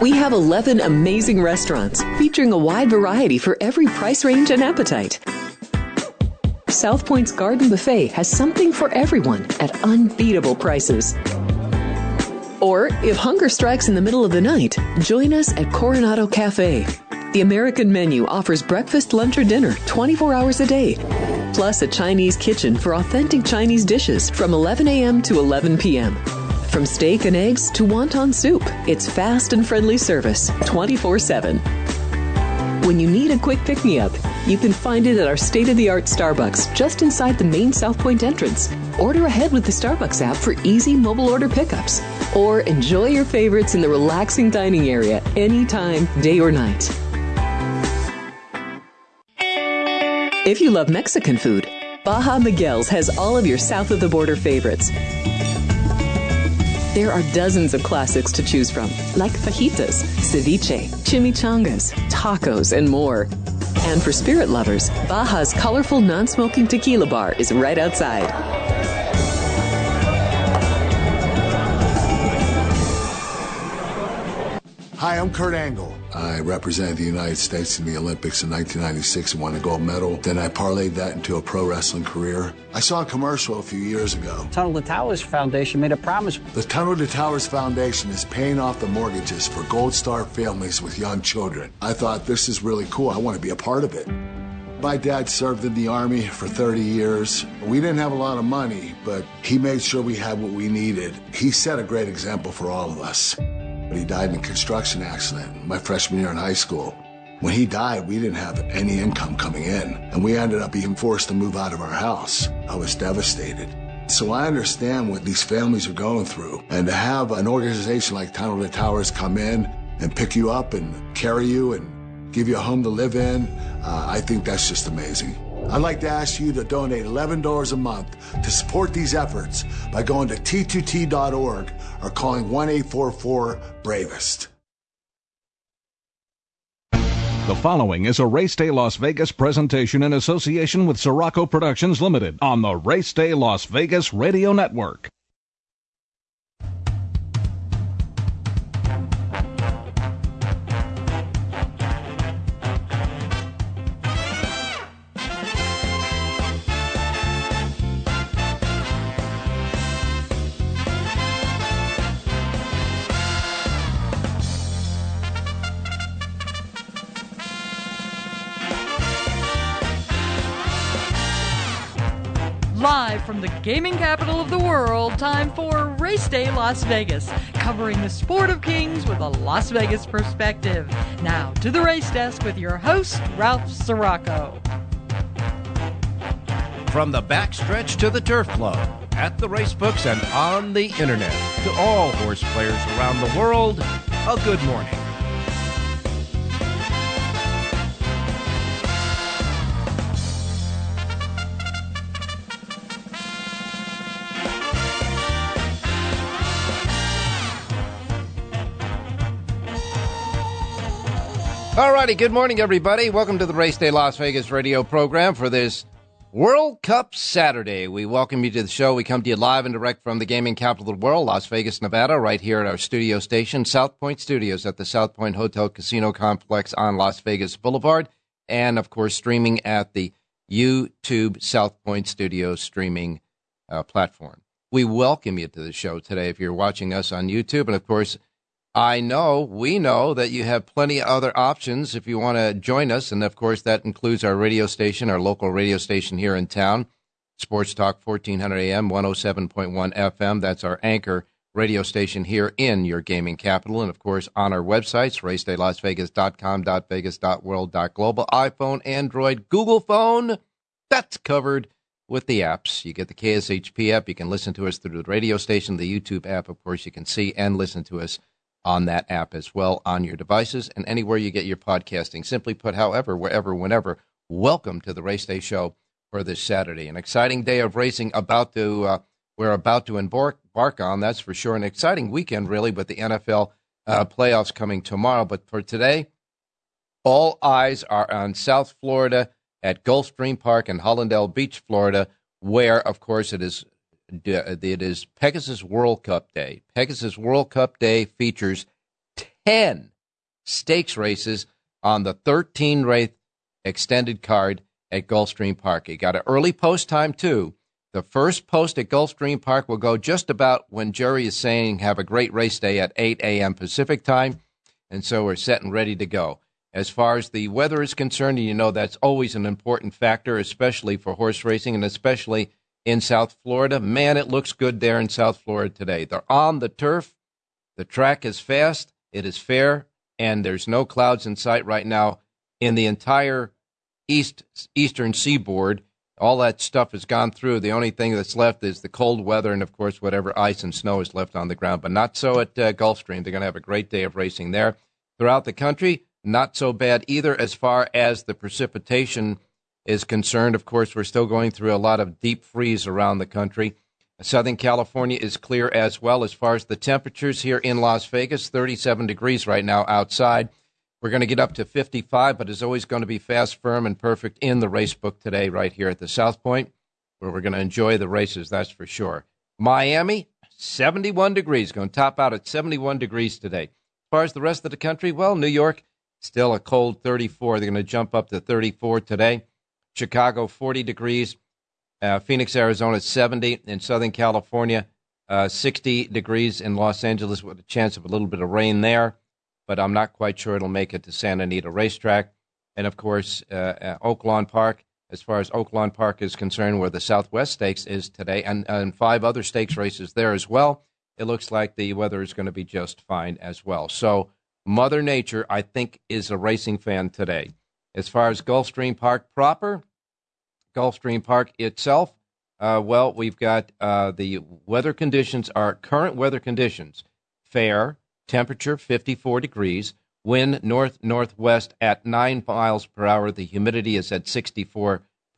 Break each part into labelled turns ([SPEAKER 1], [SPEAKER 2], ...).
[SPEAKER 1] We have 11 amazing restaurants featuring a wide variety for every price range and appetite. South Point's Garden Buffet has something for everyone at unbeatable prices. Or, if hunger strikes in the middle of the night, join us at Coronado Cafe. The American menu offers breakfast, lunch, or dinner 24 hours a day, plus a Chinese kitchen for authentic Chinese dishes from 11 a.m. to 11 p.m. From steak and eggs to wonton soup, it's fast and friendly service 24/7. When you need a quick pick-me-up, you can find it at our state-of-the-art Starbucks just inside the main South Point entrance. Order ahead with the Starbucks app for easy mobile order pickups. Or enjoy your favorites in the relaxing dining area anytime, day or night. If you love Mexican food, Baja Miguel's has all of your south-of-the-border favorites. There are dozens of classics to choose from, like fajitas, ceviche, chimichangas, tacos, and more. And for spirit lovers, Baja's colorful non-smoking tequila bar is right outside.
[SPEAKER 2] Hi, I'm Kurt Angle. I represented the United States in the Olympics in 1996 and won a gold medal. Then I parlayed that into a pro wrestling career. I saw a commercial a few years ago.
[SPEAKER 3] Tunnel to Towers Foundation made a promise.
[SPEAKER 2] The Tunnel to Towers Foundation is paying off the mortgages for Gold Star families with young children. I thought, this is really cool. I want to be a part of it. My dad served in the Army for 30 years. We didn't have a lot of money, but he made sure we had what we needed. He set a great example for all of us. He died in a construction accident my freshman year in high school. When he died, we didn't have any income coming in, and we ended up being forced to move out of our house. I was devastated. So I understand what these families are going through, and to have an organization like Tunnel to Towers come in and pick you up and carry you and give you a home to live in, I think that's just amazing. I'd like to ask you to donate $11 a month to support these efforts by going to T2T.org or calling 1-844-BRAVEST.
[SPEAKER 4] The following is a Race Day Las Vegas presentation in association with Sirocco Productions Limited on the Race Day Las Vegas Radio Network.
[SPEAKER 5] Live from the gaming capital of the world, time for Race Day Las Vegas, covering the sport of kings with a Las Vegas perspective. Now to the race desk with your host, Ralph Sirocco.
[SPEAKER 6] From the backstretch to the turf club, at the race books and on the internet, to all horse players around the world, a good morning. Alrighty, good morning, everybody. Welcome to the Race Day Las Vegas radio program for this World Cup Saturday. We welcome you to the show. We come to you live and direct from the gaming capital of the world, Las Vegas, Nevada, right here at our studio station, South Point Studios at the South Point Hotel Casino Complex on Las Vegas Boulevard, and, of course, streaming at the YouTube South Point Studios streaming platform. We welcome you to the show today if you're watching us on YouTube, and, of course, we know that you have plenty of other options if you want to join us. And, of course, that includes our radio station, our local radio station here in town, Sports Talk 1400 AM, 107.1 FM. That's our anchor radio station here in your gaming capital. And, of course, on our websites, racedaylasvegas.com, .vegas.world, .global, iPhone, Android, Google phone. That's covered with the apps. You get the KSHP app. You can listen to us through the radio station, the YouTube app. Of course, you can see and listen to us on that app as well on your devices and anywhere you get your podcasting. Simply put, however, wherever, whenever, welcome to the Race Day Show for this Saturday. An exciting day of racing we're about to embark on, that's for sure. An exciting weekend, really, with the NFL playoffs coming tomorrow. But for today, all eyes are on South Florida at Gulfstream Park in Hollandale Beach, Florida, where, of course, it is Pegasus World Cup Day. Pegasus World Cup Day features 10 stakes races on the 13-race extended card at Gulfstream Park. You got an early post time, too. The first post at Gulfstream Park will go just about when Jerry is saying have a great race day at 8 a.m. Pacific time, and so we're set and ready to go. As far as the weather is concerned, you know that's always an important factor, especially for horse racing and especially in South Florida. Man, it looks good there in South Florida today. They're on the turf. The track is fast. It is fair, and there's no clouds in sight right now in the entire eastern seaboard. All that stuff has gone through. The only thing that's left is the cold weather and, of course, whatever ice and snow is left on the ground. But not so at Gulfstream. They're going to have a great day of racing there. Throughout the country, not so bad either as far as the precipitation is concerned. Of course, we're still going through a lot of deep freeze around the country. Southern California is clear as well. As far as the temperatures here in Las Vegas, 37 degrees right now outside. We're going to get up to 55, but it's always going to be fast, firm, and perfect in the race book today right here at the South Point, where we're going to enjoy the races, that's for sure. Miami, 71 degrees, going to top out at 71 degrees today. As far as the rest of the country, well, New York, still a cold 34. They're going to jump up to 34 today. Chicago, 40 degrees. Phoenix, Arizona, 70. In Southern California, 60 degrees. In Los Angeles with a chance of a little bit of rain there, but I'm not quite sure it'll make it to Santa Anita Racetrack. And, of course, Oaklawn Park, as far as Oaklawn Park is concerned, where the Southwest Stakes is today, and 5 other stakes races there as well, it looks like the weather is going to be just fine as well. So Mother Nature, I think, is a racing fan today. As far as Gulfstream Park proper, Gulfstream Park itself, well, we've got the weather conditions are current weather conditions, fair, temperature 54 degrees, wind north-northwest at 9 miles per hour. The humidity is at 64%.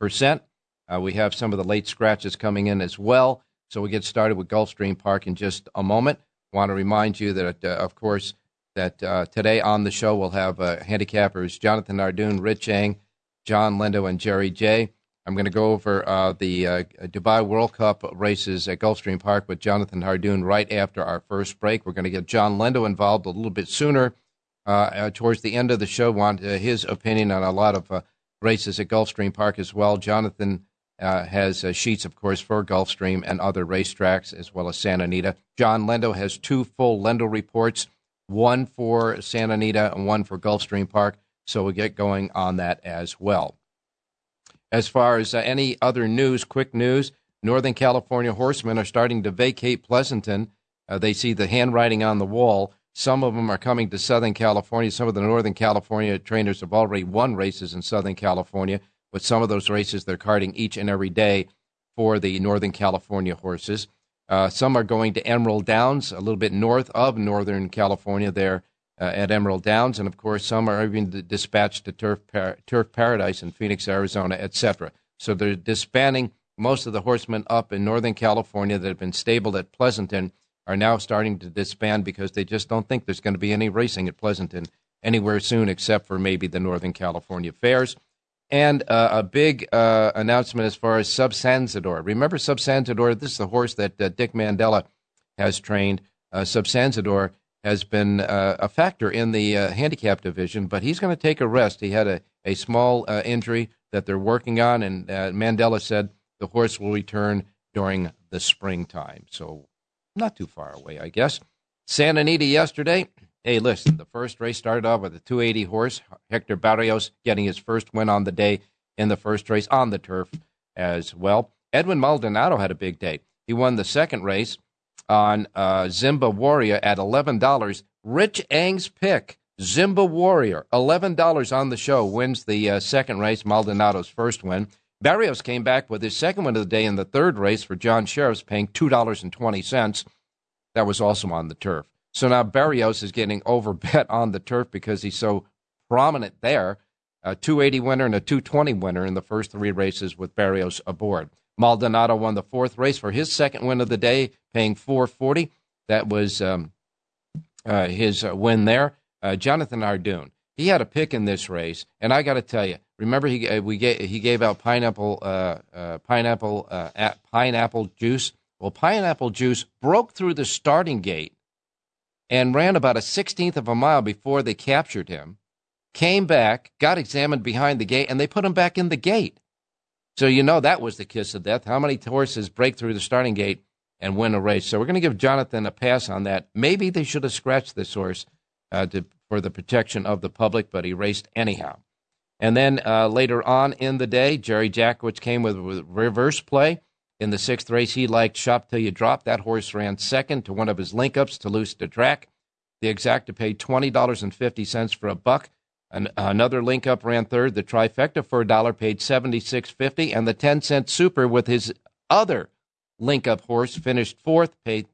[SPEAKER 6] We have some of the late scratches coming in as well. So we'll get started with Gulfstream Park in just a moment. Want to remind you that, of course, that today on the show we'll have handicappers Jonathan Ardoon, Rich Eng, John Lindo, and Jerry J. I'm going to go over the Dubai World Cup races at Gulfstream Park with Jonathan Hardoon right after our first break. We're going to get John Lindo involved a little bit sooner towards the end of the show. Want his opinion on a lot of races at Gulfstream Park as well. Jonathan has sheets, of course, for Gulfstream and other racetracks as well as Santa Anita. John Lindo has 2 full Lindo reports, one for Santa Anita and one for Gulfstream Park. So we'll get going on that as well. As far as any other news, quick news, Northern California horsemen are starting to vacate Pleasanton. They see the handwriting on the wall. Some of them are coming to Southern California. Some of the Northern California trainers have already won races in Southern California. With some of those races, they're carting each and every day for the Northern California horses. Some are going to Emerald Downs, a little bit north of Northern California there at Emerald Downs. And, of course, some are even dispatched to Turf Paradise in Phoenix, Arizona, etc. So they're disbanding most of the horsemen up in Northern California that have been stabled at Pleasanton are now starting to disband because they just don't think there's going to be any racing at Pleasanton anywhere soon except for maybe the Northern California Fairs. And a big announcement as far as Subsanzador. Remember Subsanzador? This is the horse that Dick Mandela has trained. Subsanzador has been a factor in the handicap division, but he's going to take a rest. He had a small injury that they're working on, and Mandela said the horse will return during the springtime. So not too far away, I guess. Santa Anita yesterday. Hey, listen, the first race started off with a 280 horse, Hector Barrios getting his first win on the day in the first race on the turf as well. Edwin Maldonado had a big day. He won the second race on Zimba Warrior at $11. Rich Eng's pick, Zimba Warrior, $11 on the show, wins the second race, Maldonado's first win. Barrios came back with his second win of the day in the third race for John Sheriffs, paying $2.20. That was also on the turf. So now Barrios is getting overbet on the turf because he's so prominent there. A 280 winner and a 220 winner in the first 3 races with Barrios aboard. Maldonado won the fourth race for his second win of the day, paying $4.40. That was his win there. Jonathan Ardoon, he had a pick in this race, and I got to tell you, remember he gave out pineapple juice. Well, pineapple juice broke through the starting gate and ran about a 16th of a mile before they captured him, came back, got examined behind the gate, and they put him back in the gate. So you know that was the kiss of death. How many horses break through the starting gate and win a race? So we're going to give Jonathan a pass on that. Maybe they should have scratched this horse for the protection of the public, but he raced anyhow. And then later on in the day, Jerry Jackowitz came with reverse play. In the 6th race, he liked Shop Till You Drop. That horse ran second to one of his link-ups, Toulouse de Track. The Exacta paid $20.50 for a buck. Another link-up ran third. The Trifecta for $1 paid $76.50. And the 10-cent Super with his other link-up horse finished fourth, paid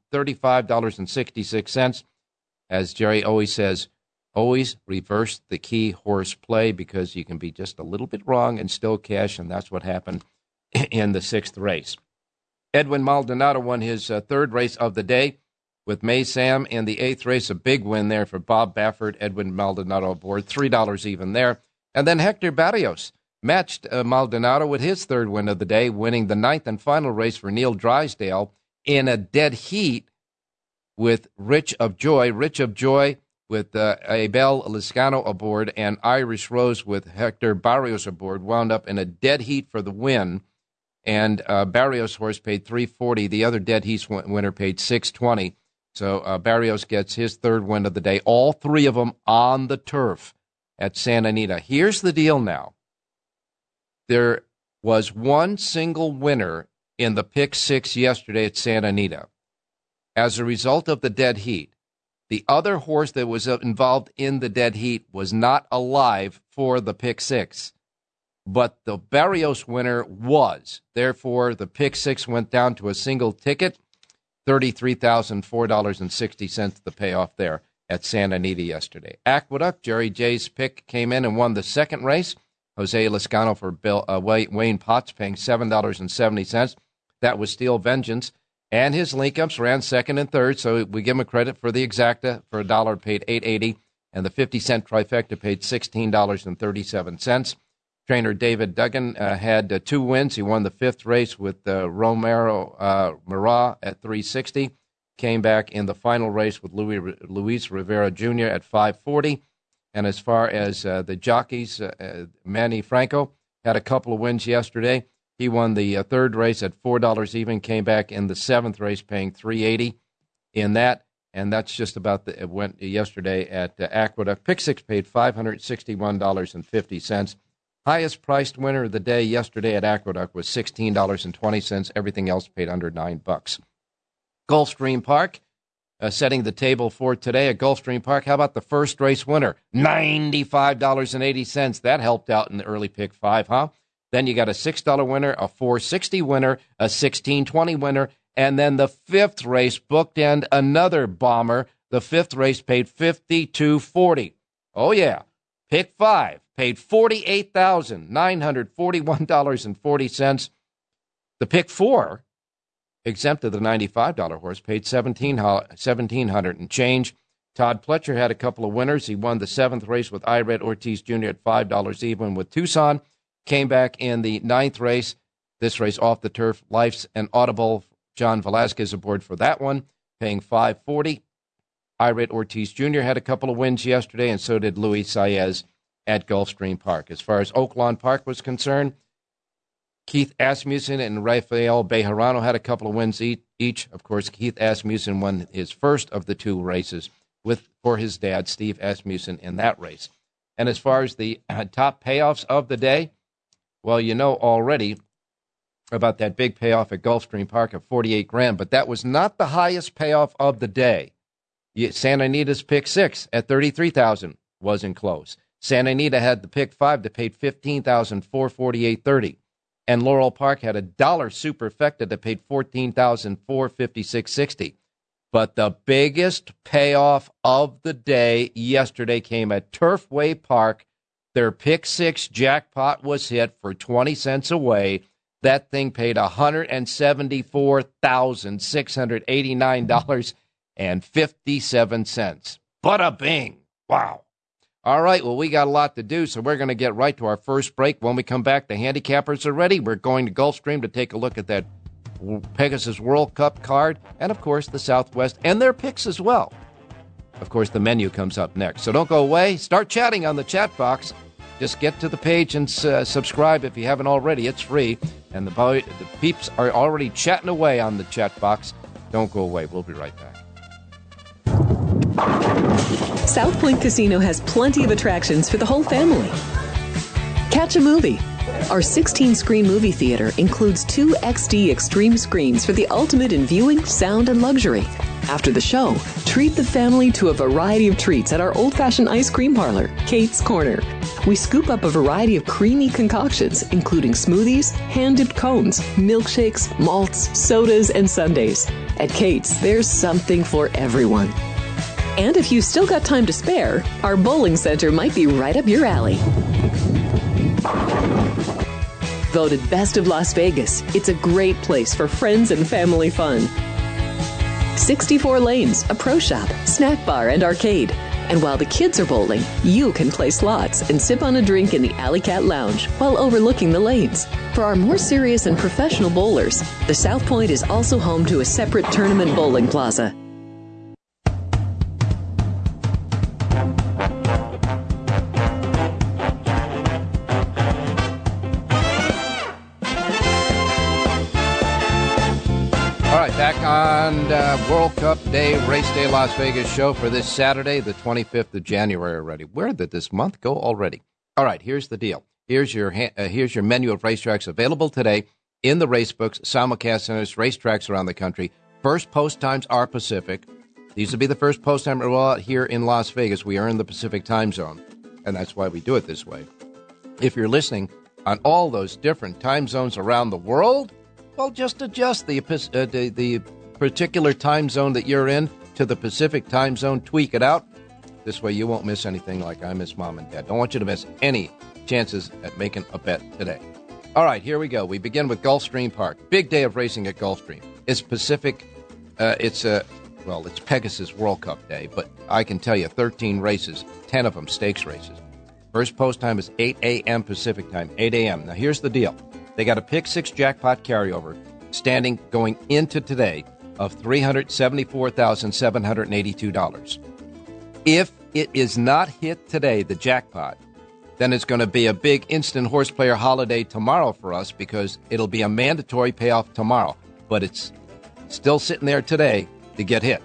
[SPEAKER 6] $35.66. As Jerry always says, always reverse the key horse play because you can be just a little bit wrong and still cash, and that's what happened in the 6th race. Edwin Maldonado won his third race of the day with May Sam in the 8th race. A big win there for Bob Baffert. Edwin Maldonado aboard, $3 even there. And then Hector Barrios matched Maldonado with his third win of the day, winning the 9th and final race for Neil Drysdale in a dead heat with Rich of Joy. Rich of Joy with Abel Liscano aboard and Irish Rose with Hector Barrios aboard wound up in a dead heat for the win. And Barrios' horse paid $340. The other dead heat winner paid $620. So Barrios gets his third win of the day. All three of them on the turf at Santa Anita. Here's the deal now. There was one single winner in the Pick 6 yesterday at Santa Anita. As a result of the dead heat, the other horse that was involved in the dead heat was not alive for the Pick 6. But the Barrios winner was. Therefore, the Pick 6 went down to a single ticket, $33,004.60 the payoff there at Santa Anita yesterday. Aqueduct, Jerry J's pick came in and won the second race. Jose Liscano for Wayne Potts paying $7.70. That was Steel Vengeance. And his link-ups ran second and third, so we give him a credit for the Exacta. For $1 paid $8.80, and the 50-cent Trifecta paid $16.37. Trainer David Duggan had 2 wins. He won the 5th race with Romero Marat at $3.60. Came back in the final race with Luis Rivera Jr. at $5.40. And as far as the jockeys, Manny Franco had a couple of wins yesterday. He won the 3rd race at $4 even. Came back in the 7th race paying $3.80 in that. And that's just about it went yesterday at Aqueduct. Pick 6 paid $561.50. Highest priced winner of the day yesterday at Aqueduct was $16.20. Everything else paid under $9. Gulfstream Park, setting the table for today at Gulfstream Park. How about the first race winner? $95.80. That helped out in the early pick 5, huh? Then you got a $6 winner, a $4.60 winner, a $16.20 winner, and then the 5th race bookend another bomber. The 5th race paid $52.40. Oh yeah, pick 5. Paid $48,941.40. The pick 4, exempt of the $95 horse, paid $1,700 and change. Todd Pletcher had a couple of winners. He won the 7th race with Ired Ortiz Jr. at $5 even with Tucson. Came back in the 9th race. This race off the turf. Life's an Audible. John Velasquez aboard for that one, paying $540. Ired Ortiz Jr. had a couple of wins yesterday, and so did Luis Saez at Gulfstream Park. As far as Oaklawn Park was concerned, Keith Asmussen and Rafael Bejarano had a couple of wins each. Of course, Keith Asmussen won his first of the 2 races for his dad, Steve Asmussen, in that race. And as far as the top payoffs of the day, well, you know already about that big payoff at Gulfstream Park of $48,000, but that was not the highest payoff of the day. Santa Anita's pick 6 at $33,000 wasn't close. Santa Anita had the pick 5 that paid $15,448.30. And Laurel Park had a $1 superfecta that paid $14,456.60. But the biggest payoff of the day yesterday came at Turfway Park. Their pick 6 jackpot was hit for 20 cents away. That thing paid $174,689.57. Bada bing. Wow. All right, well, we got a lot to do, so we're going to get right to our first break. When we come back, the handicappers are ready. We're going to Gulfstream to take a look at that Pegasus World Cup card and, of course, the Southwest and their picks as well. of course, the menu comes up next. So don't go away. Start chatting on the chat box. Just get to the page and subscribe if you haven't already. It's free. And the peeps are already chatting away on the chat box. Don't go away. We'll be right back.
[SPEAKER 1] South Point Casino has plenty of attractions for the whole family. Catch a movie. Our 16-screen movie theater includes 2 XD Extreme screens for the ultimate in viewing, sound, and luxury. After the show, treat the family to a variety of treats at our old-fashioned ice cream parlor, Kate's Corner. We scoop up a variety of creamy concoctions, including smoothies, hand-dipped cones, milkshakes, malts, sodas, and sundaes. At Kate's, there's something for everyone. And if you've still got time to spare, our bowling center might be right up your alley. Voted Best of Las Vegas, it's a great place for friends and family fun. 64 lanes, a pro shop, snack bar, and arcade. And while the kids are bowling, you can play slots and sip on a drink in the Alley Cat Lounge while overlooking the lanes. For our more serious and professional bowlers, the South Point is also home to a separate tournament bowling plaza.
[SPEAKER 6] Back on World Cup Day, Race Day Las Vegas show for this Saturday, the 25th of January already. Where did this month go already? All right, here's the deal. Here's your menu of racetracks available today in the race books, simulcast centers, racetracks around the country. First post times are Pacific. These will be the first post time out here in Las Vegas. We are in the Pacific time zone, and that's why we do it this way. If you're listening on all those different time zones around the world, well, just adjust the particular time zone that you're in to the Pacific time zone. Tweak it out. This way you won't miss anything like I miss Mom and Dad. Don't want you to miss any chances at making a bet today. All right, here we go. We begin with Gulfstream Park. Big day of racing at Gulfstream. It's Pacific. It's Pegasus World Cup Day, but I can tell you 13 races, 10 of them stakes races. First post time is 8 a.m. Pacific time, 8 a.m. Now, here's the deal. They got a pick 6 jackpot carryover standing going into today of $374,782. If it is not hit today, the jackpot, then it's going to be a big instant horse player holiday tomorrow for us because it'll be a mandatory payoff tomorrow. But it's still sitting there today to get hit.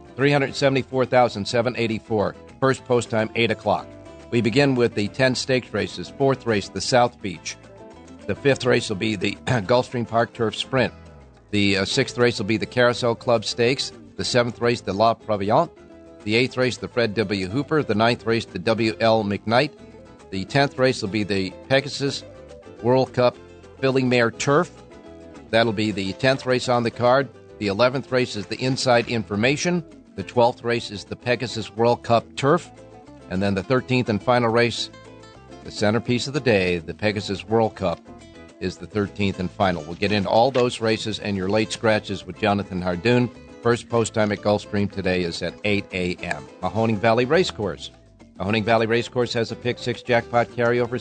[SPEAKER 6] $374,784. First post time, 8 o'clock. We begin with the 10 stakes races. Fourth race, the South Beach. The fifth race will be the Gulfstream Park Turf Sprint. The sixth race will be the Carousel Club Stakes. The seventh race, the La Proviante. The eighth race, the Fred W. Hooper. The ninth race, the W.L. McKnight. The 10th race will be the Pegasus World Cup Filly Mare Turf. That'll be the 10th race on the card. The 11th race is the Inside Information. The 12th race is the Pegasus World Cup Turf. And then the 13th and final race, the centerpiece of the day, the Pegasus World Cup, is the 13th and final. We'll get into all those races and your late scratches with Jonathan Hardoon. First post time at Gulfstream today is at 8 a.m. Mahoning Valley Racecourse. Mahoning Valley Racecourse has a pick 6 jackpot carryover,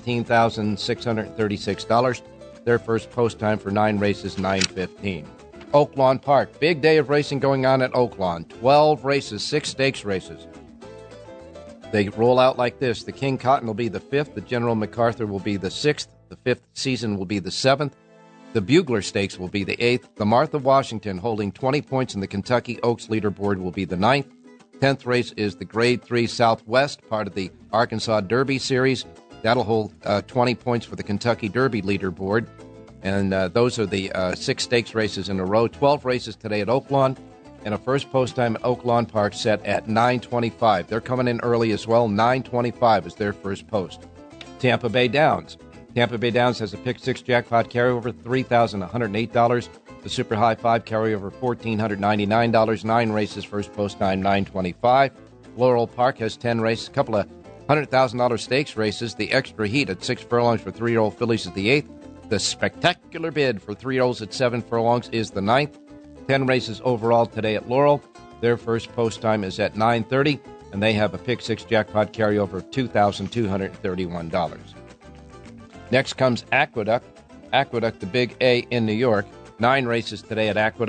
[SPEAKER 6] $17,636. Their first post time for 9 races, 9:15. Oaklawn Park. Big day of racing going on at Oaklawn. 12 races, 6 stakes races. They roll out like this. The King Cotton will be the 5th. The General MacArthur will be the 6th. The 5th season will be the 7th. The Bugler Stakes will be the 8th. The Martha Washington, holding 20 points in the Kentucky Oaks leaderboard, will be the 9th. 10th race is the Grade 3 Southwest, part of the Arkansas Derby Series. That'll hold 20 points for the Kentucky Derby leaderboard. And those are the 6 stakes races in a row. 12 races today at Oaklawn. And a first post time at Oaklawn Park set at 9:25. They're coming in early as well. 9:25 is their first post. Tampa Bay Downs. Tampa Bay Downs has a pick 6 jackpot carryover, $3,108. The Super High 5 carryover, $1,499. 9 races, first post time, 9:25. Laurel Park has 10 races, a couple of $100,000 stakes races. The Extra Heat at 6 furlongs for 3-year-old fillies is the 8th. The Spectacular Bid for 3-year-olds at 7 furlongs is the 9th. 10 races overall today at Laurel. Their first post time is at 9:30, and they have a pick 6 jackpot carryover of $2,231. Next comes Aqueduct. Aqueduct, the Big A in New York. 9 races today at Aqueduct.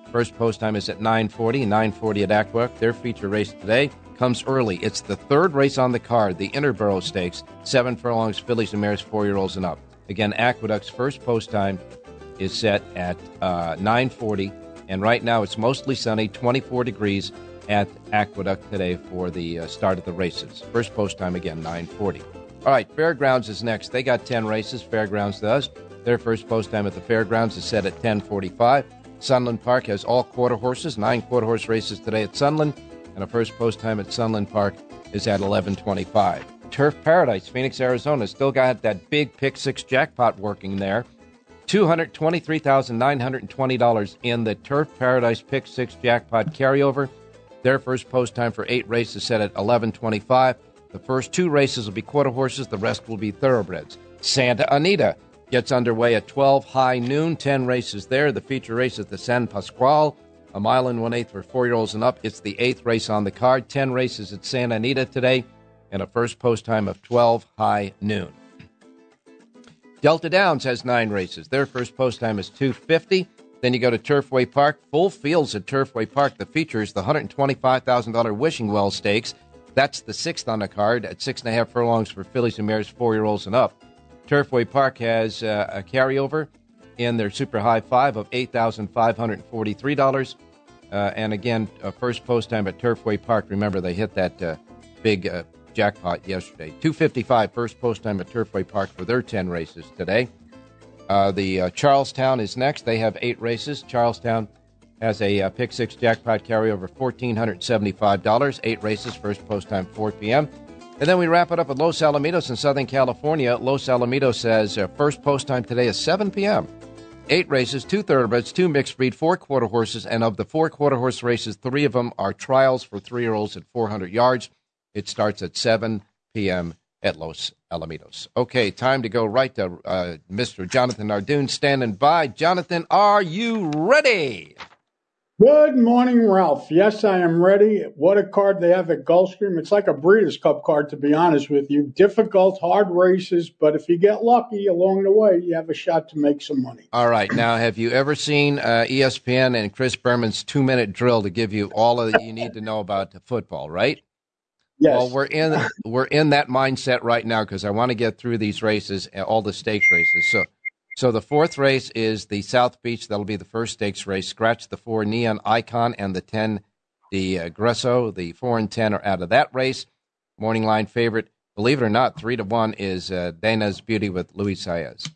[SPEAKER 6] First post time is at 9:40, 9:40 at Aqueduct. Their feature race today comes early. It's the third race on the card, the Interborough Stakes, 7 furlongs, fillies and mares, 4-year-olds and up. Again, Aqueduct's first post time is set at 9:40, and right now it's mostly sunny, 24 degrees at Aqueduct today for the start of the races. First post time, again, 9:40. All right, Fairgrounds is next. They got 10 races, Fairgrounds does. Their first post time at the Fairgrounds is set at 10:45. Sunland Park has all quarter horses, 9 quarter horse races today at Sunland, and a first post time at Sunland Park is at 11:25. Turf Paradise, Phoenix, Arizona, still got that big pick 6 jackpot working there. $223,920 in the Turf Paradise pick 6 jackpot carryover. Their first post time for 8 races set at 11:25. The first 2 races will be quarter horses, the rest will be thoroughbreds. Santa Anita gets underway at 12 high noon, 10 races there. The feature race is the San Pasqual, a mile and 1/8 for 4-year-olds and up. It's the 8th race on the card. 10 races at Santa Anita today, and a first post time of 12 high noon. Delta Downs has 9 races. Their first post time is 2:50. Then you go to Turfway Park. Full fields at Turfway Park. The feature is the $125,000 Wishing Well Stakes. That's the 6th on the card at 6.5 furlongs for fillies and mares, 4-year-olds and up. Turfway Park has a carryover in their Super High 5 of $8,543. And again, first post time at Turfway Park. Remember, they hit that big jackpot yesterday. 2:55 first post time at Turfway Park for their 10 races today. The Charlestown is next. They have 8 races. Charlestown has a pick 6 jackpot carryover, $1,475. 8 races, first post time 4 p.m. And then we wrap it up at Los Alamitos in Southern California. Los Alamitos says first post time today is 7 p.m. 8 races, 2 thoroughbreds, 2 mixed breed, 4 quarter horses, and of the 4 quarter horse races, 3 of them are trials for 3-year-olds at 400 yards. It starts at 7 p.m. at Los Alamitos. Okay, time to go right to Mr. Jonathan Nardoon standing by. Jonathan, are you ready?
[SPEAKER 7] Good morning, Ralph. Yes, I am ready. What a card they have at Gulfstream. It's like a Breeders' Cup card, to be honest with you. Difficult, hard races, but if you get lucky along the way, you have a shot to make some money.
[SPEAKER 6] All right. Now, have you ever seen ESPN and Chris Berman's 2-minute drill to give you all of that you need to know about football, right?
[SPEAKER 7] Yes.
[SPEAKER 6] Well, we're in that mindset right now because I want to get through these races, all the stakes races. So the 4th race is the South Beach. That'll be the first stakes race. Scratch the 4 Neon Icon and the 10, the Gresso. The 4 and 10 are out of that race. Morning line favorite, believe it or not, 3-1 is Dana's Beauty with Luis Saez.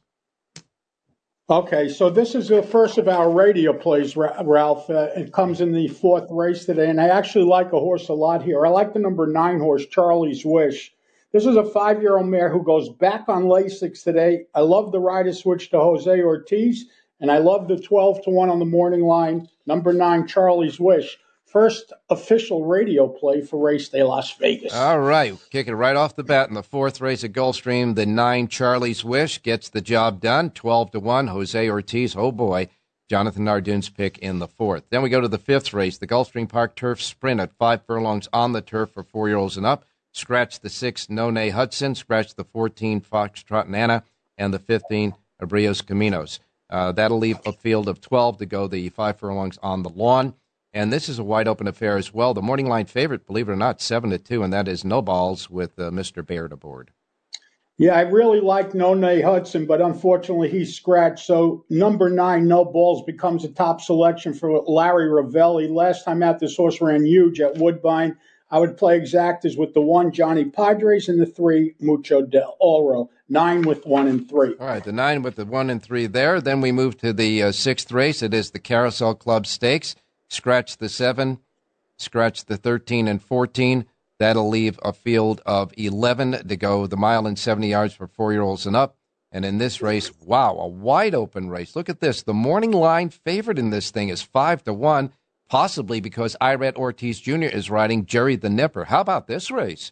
[SPEAKER 7] Okay, so this is the first of our radio plays, Ralph. It comes in the 4th race today, and I actually like a horse a lot here. I like the number 9 horse, Charlie's Wish. This is a 5-year-old mare who goes back on Lasix today. I love the rider switch to Jose Ortiz, and I love the 12-1 on the morning line, number 9, Charlie's Wish. First official radio play for Race Day Las Vegas.
[SPEAKER 6] All right, kick it right off the bat in the 4th race at Gulfstream. The 9, Charlie's Wish, gets the job done, 12-1, Jose Ortiz. Oh, boy, Jonathan Nardoon's pick in the 4th. Then we go to the 5th race, the Gulfstream Park Turf Sprint at 5 furlongs on the turf for 4-year-olds and up. Scratch the 6, Nonay Hudson. Scratch the 14, Foxtrot Nana. And the 15, Abrios Caminos. That'll leave a field of 12 to go, the 5 furlongs on the lawn. And this is a wide-open affair as well. The morning line favorite, believe it or not, 7-2, and that is No Balls with Mr. Baird aboard.
[SPEAKER 7] Yeah, I really like Nonay Hudson, but unfortunately he's scratched. So number 9, No Balls, becomes a top selection for Larry Ravelli. Last time out, this horse ran huge at Woodbine. I would play exactas with the 1, Johnny Padres, and the 3, Mucho del Oro. 9 with 1 and 3.
[SPEAKER 6] All right, the 9 with the 1 and 3 there. Then we move to the 6th race. It is the Carousel Club Stakes. Scratch the 7, scratch the 13 and 14. That'll leave a field of 11 to go, the mile and 70 yards for 4-year-olds and up. And in this race, wow, a wide-open race. Look at this. The morning line favorite in this thing is 5-1. Possibly because Iret Ortiz Jr. is riding Jerry the Nipper. How about this race?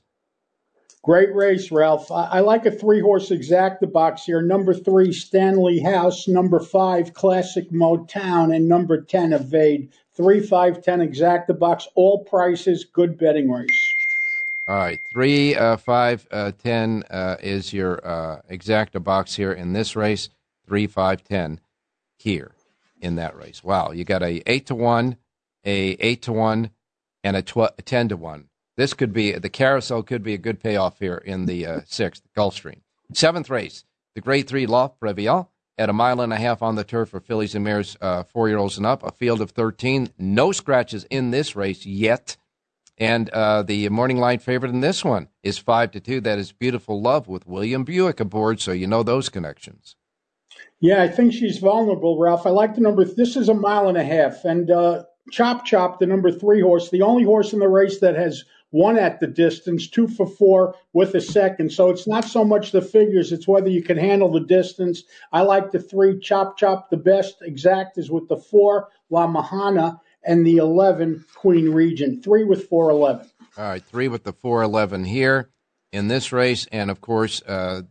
[SPEAKER 7] Great race, Ralph. I like a 3-horse exacta box here. Number 3, Stanley House. Number 5, Classic Motown. And number 10, Evade. 3, 5, 10 exacta box. All prices, good betting race.
[SPEAKER 6] All right, 3, 5, 10 is your exacta box here in this race. 3, 5, 10 here. in that race. Wow, you got a 8-1, a 8-1, and a 10-1. This could be, the carousel could be a good payoff here in the 6th, Gulfstream. 7th race, the Grade 3 Loft Brevial at 1.5 miles on the turf for fillies and mares, 4-year-olds and up, a field of 13. No scratches in this race yet. And the morning line favorite in this one is 5-2. That is Beautiful Love with William Buick aboard, so you know those connections.
[SPEAKER 7] Yeah, I think she's vulnerable, Ralph. I like the number. This is 1.5 miles. And Chop Chop, the number 3 horse, the only horse in the race that has won at the distance, 2 for 4 with a second. So it's not so much the figures, it's whether you can handle the distance. I like the 3, Chop Chop. The best exact is with the 4, La Mahana, and the 11, Queen Regent. 3 with 4-11.
[SPEAKER 6] All right, 3 with the 4-11 here in this race. And, of course, 1.5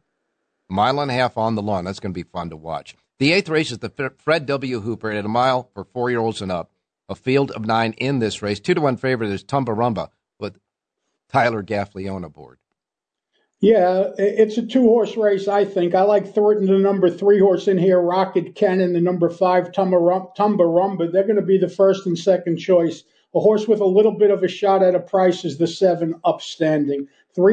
[SPEAKER 6] miles on the lawn. That's going to be fun to watch. The 8th race is the Fred W. Hooper at 1 mile for 4-year-olds and up. A field of 9 in this race. 2-1 favorite is Tumbarumba with Tyler Gaffleone aboard.
[SPEAKER 7] Yeah, it's a 2-horse race, I think. I like the number 3 horse in here, Rocket Ken, and the number 5, Tumbarumba. They're going to be the first and second choice. A horse with a little bit of a shot at a price is the 7, Upstanding.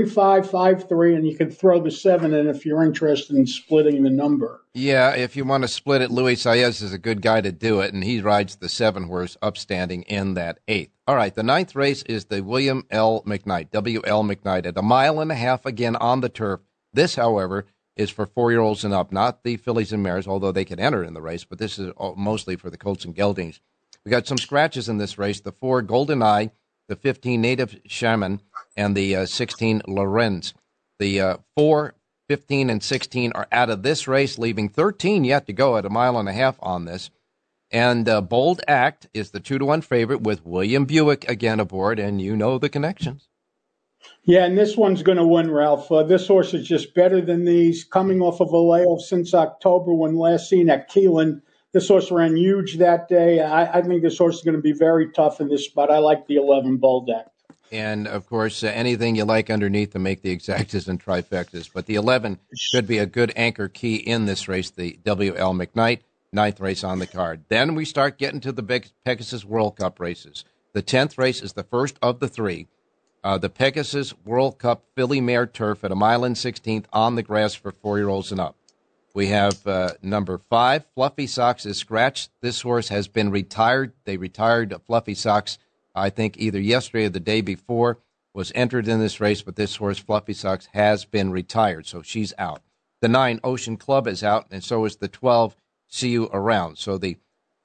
[SPEAKER 7] 3-5-5-3, and you can throw the 7 in if you're interested in splitting the number.
[SPEAKER 6] Yeah, if you want to split it, Luis Saez is a good guy to do it, and he rides the 7 horse Upstanding in that 8th. All right, the 9th race is the William L. McKnight, W.L. McKnight, at 1.5 miles again on the turf. This, however, is for 4-year-olds and up, not the fillies and mares, although they can enter in the race, but this is mostly for the colts and geldings. We got some scratches in this race, the 4 Golden Eye, the 15 Native Shaman, and the 16 Lorenz. The 4, 15, and 16 are out of this race, leaving 13 yet to go at 1.5 miles on this. And Bold Act is the 2-1 favorite with William Buick again aboard, and you know the connections.
[SPEAKER 7] Yeah, and this one's going to win, Ralph. This horse is just better than these, coming off of a layoff since October when last seen at Keeneland. This horse ran huge that day. I think this horse is going to be very tough in this spot. I like the 11, Bold Act.
[SPEAKER 6] And, of course, anything you like underneath to make the exactas and trifectas. But the 11 should be a good anchor key in this race, the W.L. McKnight, 9th race on the card. Then we start getting to the big Pegasus World Cup races. The 10th race is the first of the 3. The Pegasus World Cup Filly Mare Turf at 1 mile and 16th on the grass for 4-year-olds and up. We have number 5, Fluffy Socks is scratched. This horse has been retired. They retired Fluffy Socks, I think, either yesterday or the day before, was entered in this race, but this horse, Fluffy Socks, has been retired, so she's out. The 9, Ocean Club, is out, and so is the 12, See You Around. So the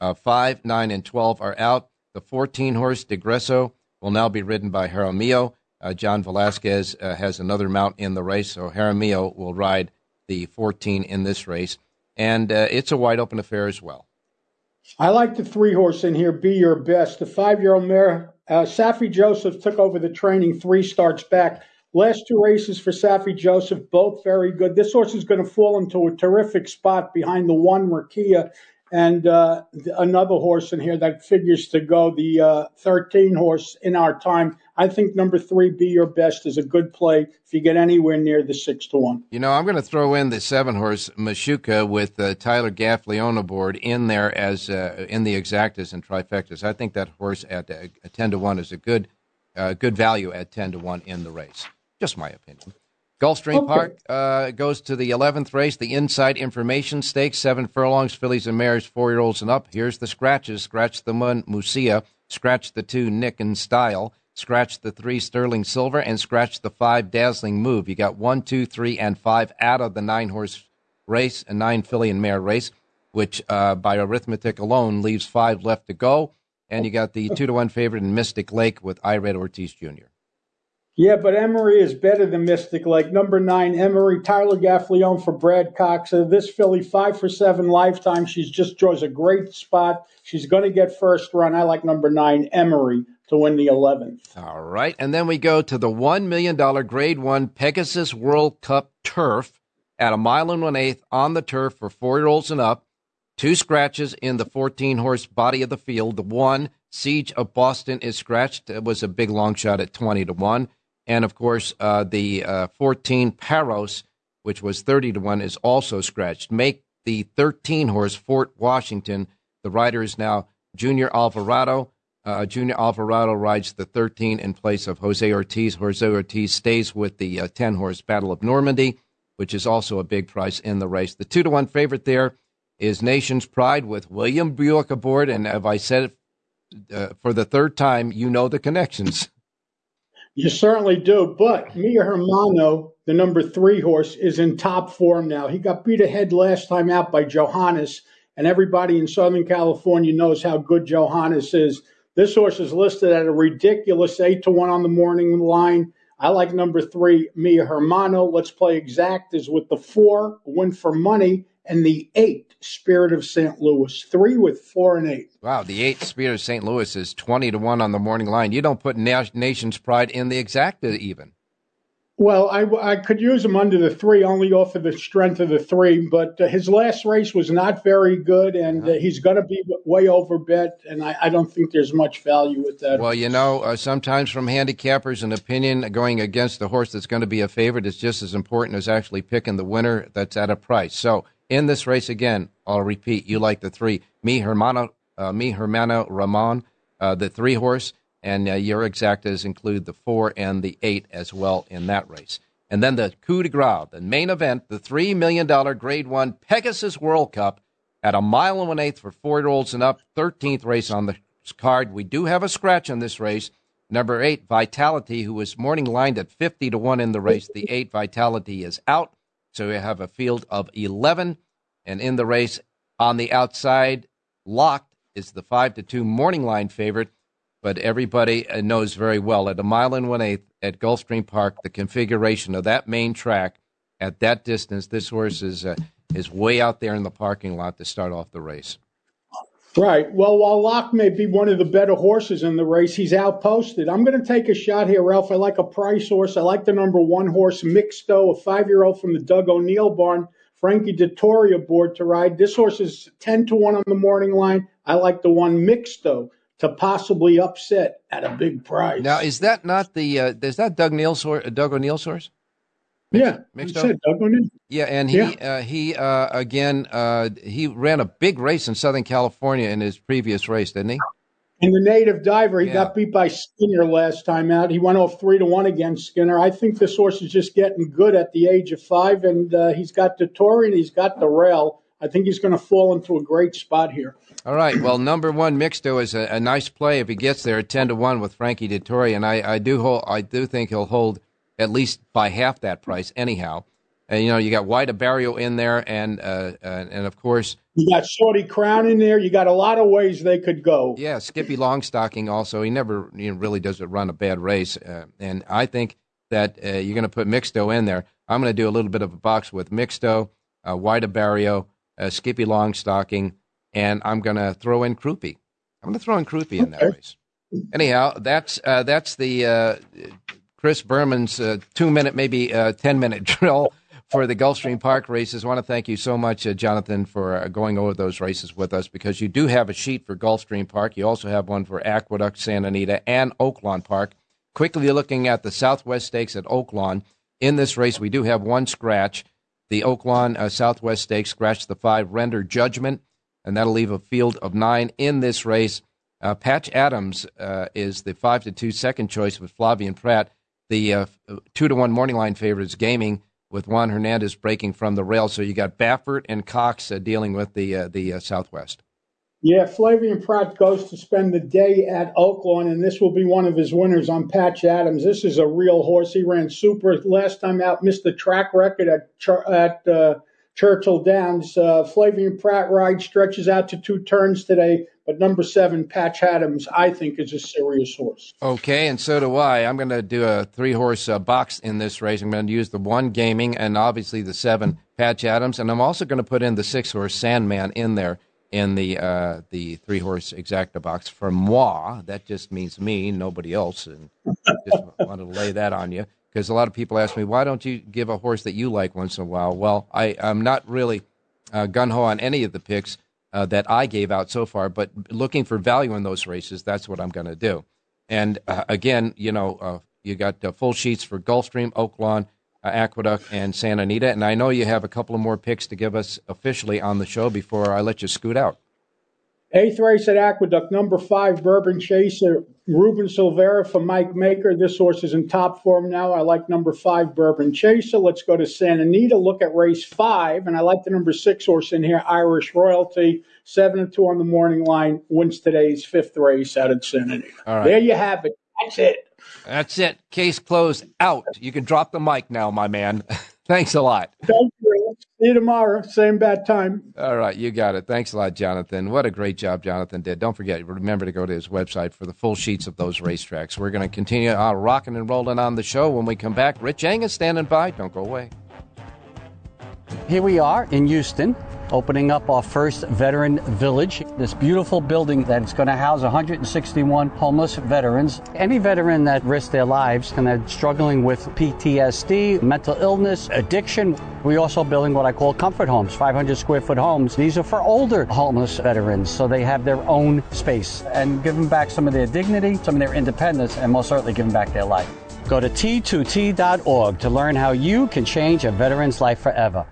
[SPEAKER 6] 5, 9, and 12 are out. The 14 horse, Degresso, will now be ridden by Jaramillo. John Velasquez has another mount in the race, so Jaramillo will ride the 14 in this race. And it's a wide-open affair as well.
[SPEAKER 7] I like the 3 horse in here, Be Your Best. The 5-year-old mare, Safi Joseph, took over the training 3 starts back. Last 2 races for Safi Joseph, both very good. This horse is going to fall into a terrific spot behind the 1, Rakia, and another horse in here that figures to go, the 13 horse In Our Time. I think number 3, Be Your Best, is a good play if you get anywhere near the 6-1.
[SPEAKER 6] You know, I'm going to throw in the 7 horse Mashuka with Tyler Gaffleone aboard in there as in the exactas and trifectas. I think that horse at 10-1 is a good value at 10-1 in the race. Just my opinion. Gulfstream Park goes to the 11th race, the Inside Information Stakes, 7 furlongs, fillies and mares, 4-year-olds and up. Here's the scratches. Scratch the 1, Musia. Scratch the 2, Nick and Style. Scratch the 3, Sterling Silver. And scratch the 5, Dazzling Move. You got 1, 2, 3, and 5 out of the 9-horse race, a 9 filly and mare race, which by arithmetic alone leaves 5 left to go. And you got the 2-1 favorite in Mystic Lake with Ired Ortiz Jr.
[SPEAKER 7] Yeah, but Emery is better than Mystic Lake. Number 9, Emery, Tyler Gaffleone for Brad Cox. This filly, 5 for 7 lifetime. She just draws a great spot. She's going to get first run. I like number 9, Emery, to win the 11th.
[SPEAKER 6] All right, and then we go to the $1 million Grade 1 Pegasus World Cup Turf at 1 mile and 1/8 on the turf for 4-year-olds and up. 2 scratches in the 14-horse body of the field. The 1, Siege of Boston, is scratched. It was a big long shot at 20-1. And, of course, the 14 Paros, which was 30-1, is also scratched. Make the 13-horse Fort Washington The rider is now Junior Alvarado. Junior Alvarado rides the 13 in place of Jose Ortiz. Jose Ortiz stays with the 10-horse Battle of Normandy, which is also a big price in the race. The 2-1 favorite there is Nation's Pride with William Buick aboard. And as I said it for the third time, you know the connections.
[SPEAKER 7] You certainly do. But Mia Hermano, the number 3 horse, is in top form now. He got beat ahead last time out by Johannes, and everybody in Southern California knows how good Johannes is. This horse is listed at a ridiculous 8-1 on the morning line. I like number 3, Mia Hermano. Let's play exact is with the 4, Win for Money, and the 8, Spirit of St. Louis. 3 with 4 and 8.
[SPEAKER 6] Wow, the 8, Spirit of St. Louis, is 20-1 on the morning line. You don't put Nation's Pride in the exacta even.
[SPEAKER 7] Well, I could use him under the 3, only off of the strength of the 3, but his last race was not very good, and he's going to be way overbet, and I don't think there's much value with that.
[SPEAKER 6] Well, you know, sometimes from handicappers, an opinion going against the horse that's going to be a favorite is just as important as actually picking the winner that's at a price. So in this race, again, I'll repeat, you like the 3, Mi Hermano Ramon, the 3 horse. And your exactas include the 4 and the 8 as well in that race. And then the coup de grace, the main event, the $3 million Grade 1 Pegasus World Cup at 1 1/8 for 4-year-olds and up, 13th race on the card. We do have a scratch on this race. Number 8, Vitality, who was morning lined at 50-1 in the race. The 8, Vitality, is out. So we have a field of 11. And in the race on the outside, Locked is the 5-2 morning line favorite. But everybody knows very well at 1 1/8 at Gulfstream Park, the configuration of that main track at that distance, this horse is way out there in the parking lot to start off the race.
[SPEAKER 7] Right. Well, while Locke may be one of the better horses in the race, he's outposted. I'm going to take a shot here, Ralph. I like a price horse. I like the number 1 horse, Mixto, a 5-year-old from the Doug O'Neill barn. Frankie Dettori aboard to ride. This horse is 10-1 on the morning line. I like the 1 Mixto to possibly upset at a big price.
[SPEAKER 6] Now, is that not is that Doug O'Neill's horse?
[SPEAKER 7] Yeah,
[SPEAKER 6] Mixto?
[SPEAKER 7] Doug O'Neill.
[SPEAKER 6] Yeah, and he ran a big race in Southern California in his previous race, didn't he?
[SPEAKER 7] In the Native Diver, he got beat by Skinner last time out. He went off 3-1 against Skinner. I think this horse is just getting good at the age of 5, and he's got Dettori and he's got the rail. I think he's going to fall into a great spot here.
[SPEAKER 6] All right. Well, number 1 Mixto is a nice play if he gets there at 10-1 with Frankie Dettori, and I do think he'll hold at least by half that price anyhow. And you got White Barrio in there, and of course
[SPEAKER 7] you got Shorty Crown in there. You got a lot of ways they could go.
[SPEAKER 6] Yeah, Skippy Longstocking also. He never really does run a bad race, and I think that you're going to put Mixto in there. I'm going to do a little bit of a box with Mixto, White Barrio, Skippy Longstocking, and I'm going to throw in Krupe. I'm going to throw in Krupe in that race. Anyhow, that's the Chris Berman's 2-minute, maybe 10-minute drill for the Gulfstream Park races. I want to thank you so much, Jonathan, for going over those races with us, because you do have a sheet for Gulfstream Park. You also have one for Aqueduct, Santa Anita, and Oaklawn Park. Quickly looking at the Southwest Stakes at Oaklawn. In this race, we do have one scratch. The Oaklawn Southwest Stakes scratched the 5 Render Judgment, and that'll leave a field of 9 in this race. Patch Adams is the 5-2 second choice with Flavian Pratt. The 2-1 morning line favorite is Gaming, with Juan Hernandez breaking from the rail. So you got Baffert and Cox dealing with the Southwest.
[SPEAKER 7] Yeah, Flavian Pratt goes to spend the day at Oaklawn, and this will be one of his winners on Patch Adams. This is a real horse. He ran super last time out, missed the track record at Churchill Downs. Flavian Pratt ride stretches out to 2 turns today, but number 7, Patch Adams, I think is a serious horse. Okay,
[SPEAKER 6] and so do I. I'm going to do a 3-horse box in this race. I'm going to use the 1 Gaming and obviously the 7 Patch Adams, and I'm also going to put in the 6-horse Sandman in there in the 3-horse exacta box for moi. That just means me, nobody else, and just wanted to lay that on you. Because a lot of people ask me, why don't you give a horse that you like once in a while? Well, I'm not really gung-ho on any of the picks that I gave out so far, but looking for value in those races, that's what I'm going to do. And again, you got full sheets for Gulfstream, Oaklawn, Aqueduct, and Santa Anita. And I know you have a couple of more picks to give us officially on the show before I let you scoot out.
[SPEAKER 7] Eighth race at Aqueduct, number 5, Bourbon Chaser, Ruben Silvera for Mike Maker. This horse is in top form now. I like number 5, Bourbon Chaser. Let's go to Santa Anita, look at race 5, and I like the number 6 horse in here, Irish Royalty. 7-2 on the morning line, wins today's 5th race out at Santa Anita.
[SPEAKER 6] All right.
[SPEAKER 7] There you have it. That's it.
[SPEAKER 6] That's it. Case closed. Out. You can drop the mic now, my man. Thanks a lot.
[SPEAKER 7] Thank you. See you tomorrow. Same bad time.
[SPEAKER 6] All right, you got it. Thanks a lot, Jonathan. What a great job Jonathan did. Don't forget, remember to go to his website for the full sheets of those racetracks. We're going to continue rocking and rolling on the show. When we come back, Rich Eng is standing by. Don't go away.
[SPEAKER 3] Here we are in Houston, opening up our first veteran village, this beautiful building that's going to house 161 homeless veterans. Any veteran that risks their lives and are struggling with PTSD, mental illness, addiction. We're also building what I call comfort homes, 500 square foot homes. These are for older homeless veterans, so they have their own space, and give them back some of their dignity, some of their independence, and most certainly give them back their life. Go to T2T.org to learn how you can change a veteran's life forever.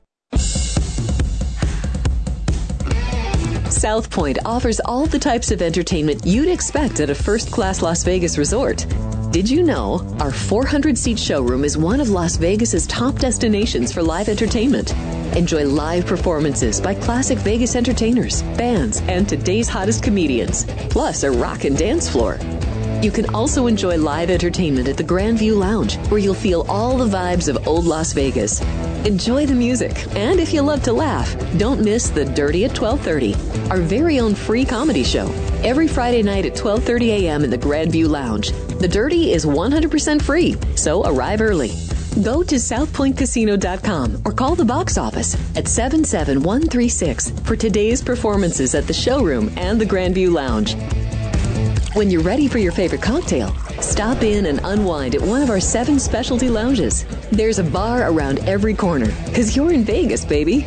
[SPEAKER 1] South Point offers all the types of entertainment you'd expect at a first-class Las Vegas resort. Did you know our 400-seat showroom is one of Las Vegas's top destinations for live entertainment? Enjoy live performances by classic Vegas entertainers, bands, and today's hottest comedians, plus a rock and dance floor. You can also enjoy live entertainment at the Grandview Lounge, where you'll feel all the vibes of old Las Vegas. Enjoy the music, and if you love to laugh, don't miss The Dirty at 12:30, our very own free comedy show, every Friday night at 12:30 a.m. in the Grandview Lounge. The Dirty is 100% free, so arrive early. Go to southpointcasino.com or call the box office at 77136 for today's performances at the showroom and the Grandview Lounge. When you're ready for your favorite cocktail, stop in and unwind at one of our 7 specialty lounges. There's a bar around every corner, because you're in Vegas, baby.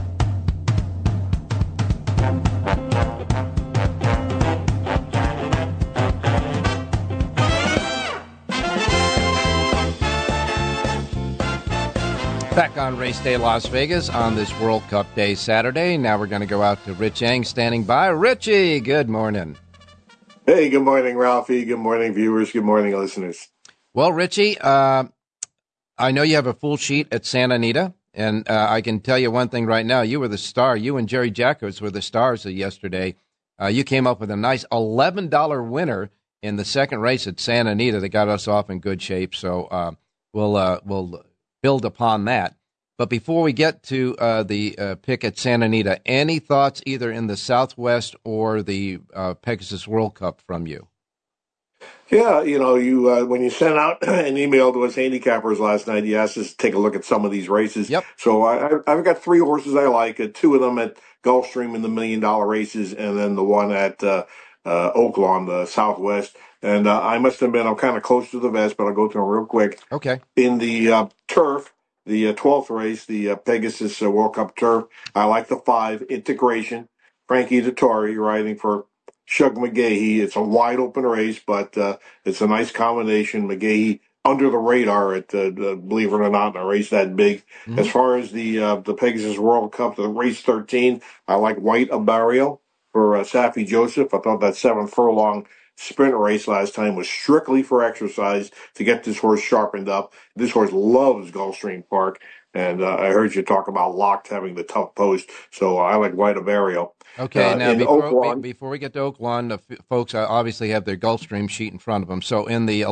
[SPEAKER 6] Back on Race Day Las Vegas on this World Cup Day Saturday. Now we're going to go out to Rich Eng standing by. Richie, good morning.
[SPEAKER 8] Hey, good morning, Ralphie. Good morning, viewers. Good morning, listeners.
[SPEAKER 6] Well, Richie, I know you have a full sheet at Santa Anita, and I can tell you one thing right now. You were the star. You and Jerry Jacobs were the stars of yesterday. You came up with a nice $11 winner in the second race at Santa Anita that got us off in good shape. So we'll build upon that. But before we get to the pick at Santa Anita, any thoughts either in the Southwest or the Pegasus World Cup from you?
[SPEAKER 8] Yeah, you when you sent out an email to us handicappers last night, you asked us to take a look at some of these races.
[SPEAKER 6] Yep.
[SPEAKER 8] So I've got 3 horses I like, 2 of them at Gulfstream in the $1 million races, and then the one at Oaklawn, the Southwest. And I must admit, I'm kind of close to the vest, but I'll go through them real quick.
[SPEAKER 6] Okay.
[SPEAKER 8] In the turf, the 12th race, the Pegasus World Cup Turf, I like the 5, Integration. Frankie Dettori riding for Shug McGahee. It's a wide open race, but it's a nice combination. McGahee under the radar at, believe it or not, in a race that big. Mm-hmm. As far as the Pegasus World Cup, the race 13, I like White Abarrio for Saffie Joseph. I thought that 7 furlong sprint race last time was strictly for exercise to get this horse sharpened up. This horse loves Gulfstream Park, and I heard you talk about Locked having the tough post, so I like White Abarrio.
[SPEAKER 6] Okay, now before we get to Oaklawn, the folks obviously have their Gulfstream sheet in front of them. So in the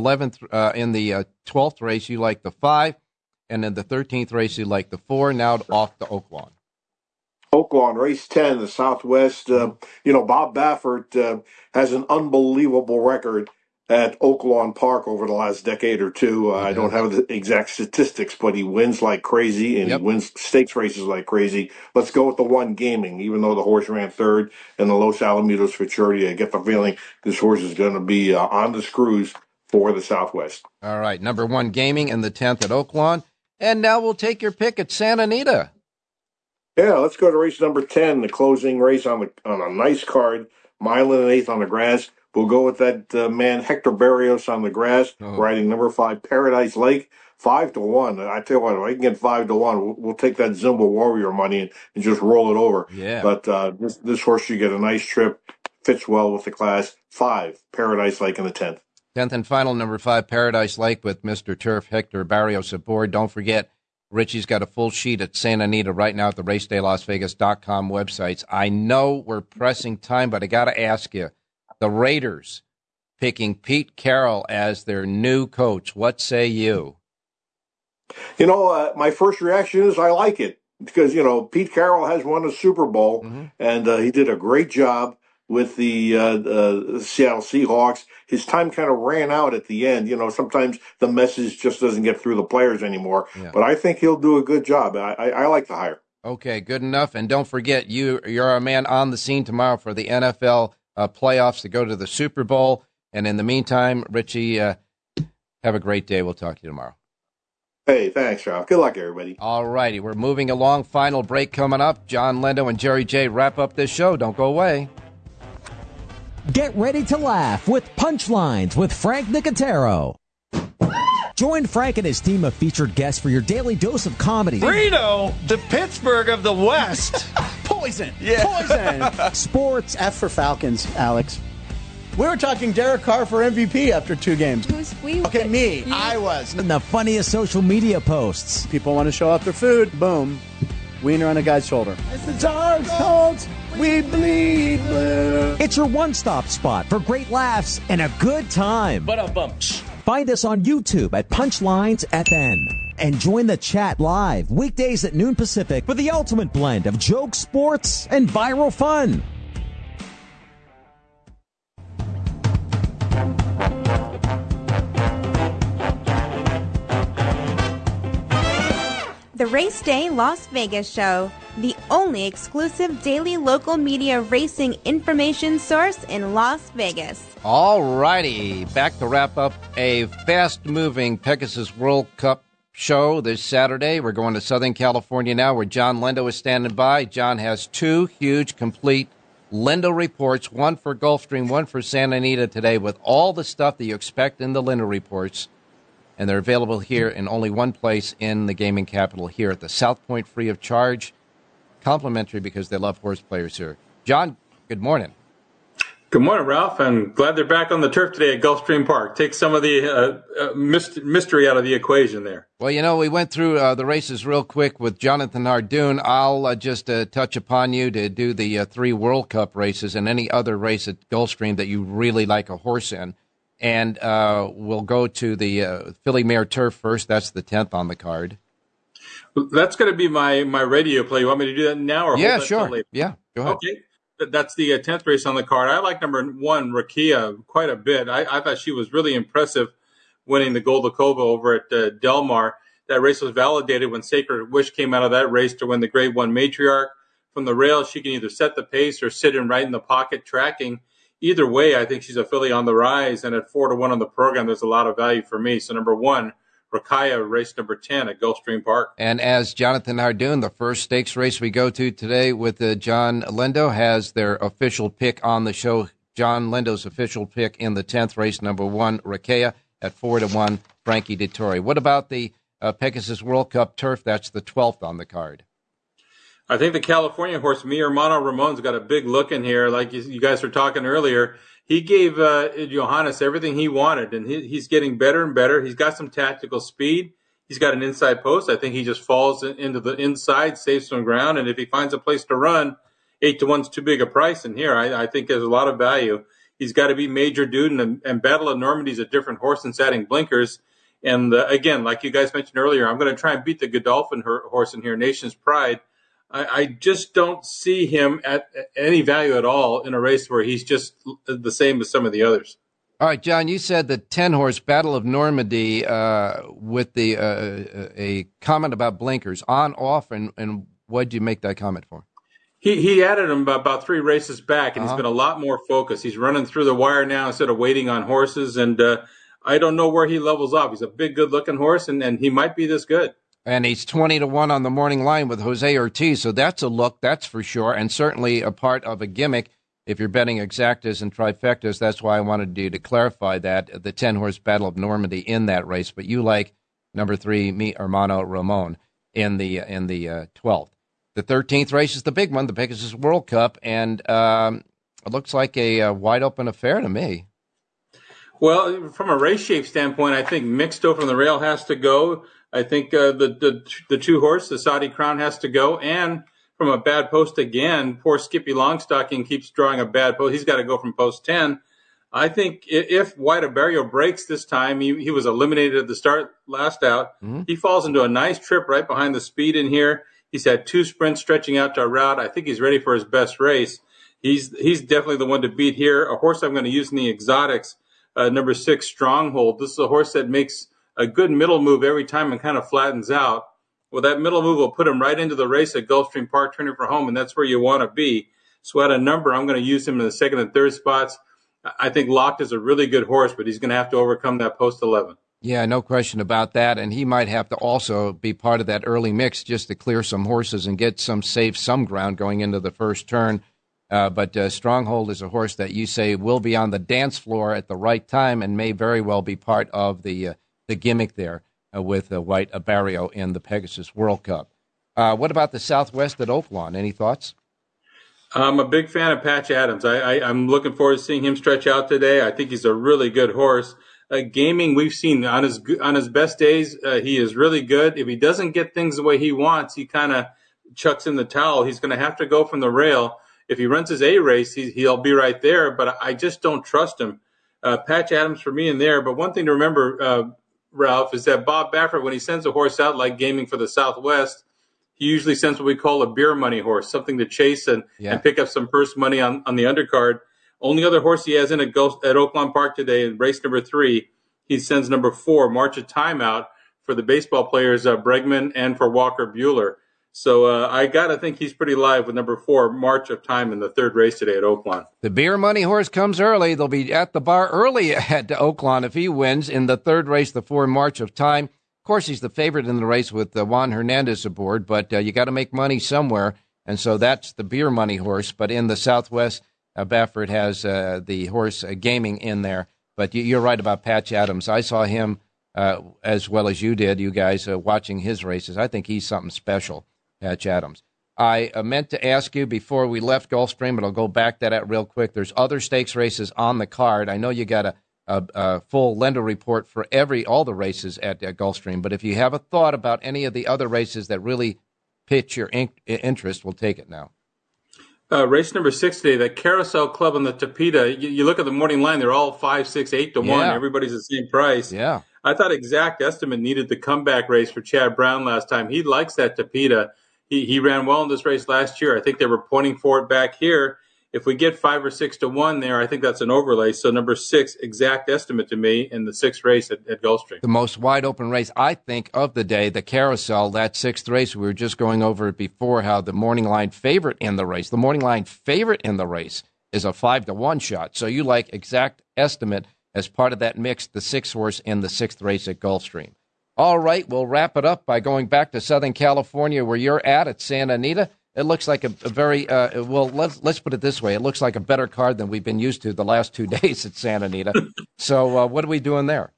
[SPEAKER 6] 12th race, you like the 5, and in the 13th race, you like the 4. Now off to Oaklawn.
[SPEAKER 8] Oaklawn, race 10, the Southwest. Bob Baffert has an unbelievable record at Oaklawn Park over the last decade or two. I don't have the exact statistics, but he wins like crazy, and he wins stakes races like crazy. Let's go with the 1 Gaming, even though the horse ran 3rd in the Los Alamitos Futurity. I get the feeling this horse is going to be on the screws for the Southwest.
[SPEAKER 6] All right, number 1 Gaming in the 10th at Oaklawn. And now we'll take your pick at Santa Anita.
[SPEAKER 8] Yeah, let's go to race number 10, the closing race on a nice card, 1 1/8 on the grass. We'll go with that man Hector Barrios on the grass, riding number 5, Paradise Lake, 5-1. I tell you what, if I can get 5-1, we'll take that Zumba Warrior money and just roll it over.
[SPEAKER 6] Yeah.
[SPEAKER 8] But this horse should get a nice trip fits well with the class. 5, Paradise Lake in the 10th.
[SPEAKER 6] 10th and final, number 5, Paradise Lake with Mr. Turf, Hector Barrios aboard. Don't forget, Richie's got a full sheet at Santa Anita right now at the RacedayLasVegas.com websites. I know we're pressing time, but I got to ask you, the Raiders picking Pete Carroll as their new coach. What say you?
[SPEAKER 8] My first reaction is I like it because, Pete Carroll has won a Super Bowl, and he did a great job with the Seattle Seahawks. His time kind of ran out at the end. Sometimes the message just doesn't get through the players anymore. Yeah. But I think he'll do a good job. I like the hire. Okay, good enough. And don't forget, you're a man on the scene tomorrow for the NFL playoffs to go to the Super Bowl. And in the meantime, Richie, have a great day. We'll talk to you tomorrow. Hey, thanks, Ralph. Good luck, everybody.
[SPEAKER 6] All righty. We're moving along. Final break coming up. John Lindo and Jerry J wrap up this show. Don't go away.
[SPEAKER 9] Get ready to laugh with Punchlines with Frank Nicotero. Join Frank and his team of featured guests for your daily dose of comedy.
[SPEAKER 10] Reno, the Pittsburgh of the West.
[SPEAKER 11] Poison.
[SPEAKER 10] Yeah.
[SPEAKER 11] Poison.
[SPEAKER 9] Sports.
[SPEAKER 11] F for Falcons, Alex. We were talking Derek Carr for MVP after 2 games. Okay, me. I was.
[SPEAKER 9] And the funniest social media posts.
[SPEAKER 11] People want to show off their food. Boom. Wiener on a guy's shoulder. It's the dark Colts. We bleed blue.
[SPEAKER 9] It's your one-stop spot for great laughs and a good time. Find us on YouTube at Punchlines FN. And join the chat live weekdays at noon Pacific for the ultimate blend of jokes, sports, and viral fun.
[SPEAKER 12] The Race Day Las Vegas Show, the only exclusive daily local media racing information source in Las Vegas.
[SPEAKER 6] All righty, back to wrap up a fast-moving Pegasus World Cup show this Saturday. We're going to Southern California now, where John Lindo is standing by. John has 2 huge, complete Lindo reports, one for Gulfstream, one for Santa Anita today, with all the stuff that you expect in the Lindo reports. And they're available here in only one place in the gaming capital, here at the South Point, free of charge, complimentary because they love horse players here. John, good morning.
[SPEAKER 13] Good morning, Ralph. I'm glad they're back on the turf today at Gulfstream Park. Take some of the mystery out of the equation there.
[SPEAKER 6] Well, we went through the races real quick with Jonathan Hardoon. I'll just touch upon you to do the 3 World Cup races and any other race at Gulfstream that you really like a horse in. And we'll go to the Philly Mare Turf first. That's the 10th on the card.
[SPEAKER 13] That's going to be my radio play. You want me to do that now? Or
[SPEAKER 6] yeah, sure. Yeah, go ahead.
[SPEAKER 13] Okay. That's the 10th race on the card. I like number 1, Rakia, quite a bit. I thought she was really impressive winning the Goldakova over at Del Mar. That race was validated when Sacred Wish came out of that race to win the Grade 1 Matriarch. From the rail, she can either set the pace or sit in right in the pocket tracking. Either way, I think she's a filly on the rise, and at 4-1 on the program, there's a lot of value for me. So number 1, Rakaya, race number 10 at Gulfstream Park.
[SPEAKER 6] And as Jonathan Hardoon, the first stakes race we go to today with John Lindo, has their official pick on the show. John Lindo's official pick in the 10th race, number 1, Rakaya, at 4-1, Frankie Dettori. What about the Pegasus World Cup Turf? That's the 12th on the card.
[SPEAKER 13] I think the California horse, Mi Hermano Ramon's got a big look in here. Like you guys were talking earlier, he gave Johannes everything he wanted, and he's getting better and better. He's got some tactical speed. He's got an inside post. I think he just falls into the inside, saves some ground, and if he finds a place to run, 8-1's too big a price in here. I think there's a lot of value. He's got to be Major Duden, and Battle of Normandy's a different horse than adding blinkers. And again, like you guys mentioned earlier, I'm going to try and beat the Godolphin horse in here, Nation's Pride. I just don't see him at any value at all in a race where he's just the same as some of the others.
[SPEAKER 6] All right, John, you said the 10-horse Battle of Normandy with the a comment about blinkers on, off, and what did you make that comment for?
[SPEAKER 13] He added him about 3 races back, and he's been a lot more focused. He's running through the wire now instead of waiting on horses, and I don't know where he levels off. He's a big, good-looking horse, and he might be this good.
[SPEAKER 6] And he's 20-1 on the morning line with Jose Ortiz, so that's a look, that's for sure, and certainly a part of a gimmick. If you're betting exactas and trifectas, that's why I wanted you to clarify that, the 10-horse Battle of Normandy in that race. But you like number 3, Mi Hermano Ramon, in the 12th. The 13th race is the big one, the Pegasus World Cup, and it looks like a wide open affair to me.
[SPEAKER 13] Well, from a race shape standpoint, I think Mixto from the rail has to go. I think the two horse, the Saudi Crown, has to go. And from a bad post again, poor Skippy Longstocking keeps drawing a bad post. He's got to go from post 10. I think if White Abarrio breaks this time, he was eliminated at the start last out. Mm-hmm. He falls into a nice trip right behind the speed in here. He's had 2 sprints stretching out to a route. I think he's ready for his best race. He's definitely the one to beat here. A horse I'm going to use in the exotics, number 6, Stronghold. This is a horse that makes a good middle move every time and kind of flattens out. Well, that middle move will put him right into the race at Gulfstream Park, turning for home, and that's where you want to be. So at a number, I'm going to use him in the 2nd and 3rd spots. I think Locked is a really good horse, but he's going to have to overcome that post 11.
[SPEAKER 6] Yeah, no question about that. And he might have to also be part of that early mix just to clear some horses and get some ground going into the first turn. But Stronghold is a horse that you say will be on the dance floor at the right time and may very well be part of the gimmick there with White Abarrio in the Pegasus World Cup. What about the Southwest at Oaklawn? Any thoughts?
[SPEAKER 13] I'm a big fan of Patch Adams. I'm looking forward to seeing him stretch out today. I think he's a really good horse. Gaming, we've seen on his best days, he is really good. If he doesn't get things the way he wants, he kind of chucks in the towel. He's going to have to go from the rail. If he runs his A race, he'll be right there, but I just don't trust him. Patch Adams for me in there. But one thing to remember, Ralph, is that Bob Baffert, when he sends a horse out like Gaming for the Southwest, he usually sends what we call a beer money horse, something to chase and pick up some purse money on the undercard. Only other horse he has in at Oaklawn Park today in race number 3, he sends number 4, March of Timeout, for the baseball players Bregman and for Walker Buehler. So I got to think he's pretty live with number 4, March of Time, in the 3rd race today at Oaklawn.
[SPEAKER 6] The beer money horse comes early. They'll be at the bar early at Oaklawn if he wins in the 3rd race, the 4, March of Time. Of course, he's the favorite in the race with Juan Hernandez aboard, but you got to make money somewhere, and so that's the beer money horse. But in the Southwest, Baffert has the horse Gaming in there. But you're right about Patch Adams. I saw him as well as you did, you guys, watching his races. I think he's something special, Patch Adams. I meant to ask you before we left Gulfstream, but I'll go back to that real quick. There's other stakes races on the card. I know you got a full lender report for all the races at Gulfstream, but if you have a thought about any of the other races that really pitch your interest, we'll take it now.
[SPEAKER 13] Race number 6 today, the Carousel Club on the Tapeta. You look at the morning line; they're all 5, 6, 8 to 1. Everybody's the same price.
[SPEAKER 6] Yeah,
[SPEAKER 13] I thought Exact Estimate needed the comeback race for Chad Brown last time. He likes that Tapeta. He ran well in this race last year. I think they were pointing for it back here. If we get 5 or 6 to 1 there, I think that's an overlay. So number 6, Exact Estimate to me in the 6th race at Gulfstream.
[SPEAKER 6] The most wide open race, I think, of the day, the Carousel, that 6th race. We were just going over it before, how the morning line favorite in the race. The morning line favorite in the race is a 5 to 1 shot. So you like Exact Estimate as part of that mix, the 6th horse in the 6th race at Gulfstream. All right, we'll wrap it up by going back to Southern California where you're at Santa Anita. It looks like a very, let's put it this way. It looks like a better card than we've been used to the last 2 days at Santa Anita. So what are we doing there?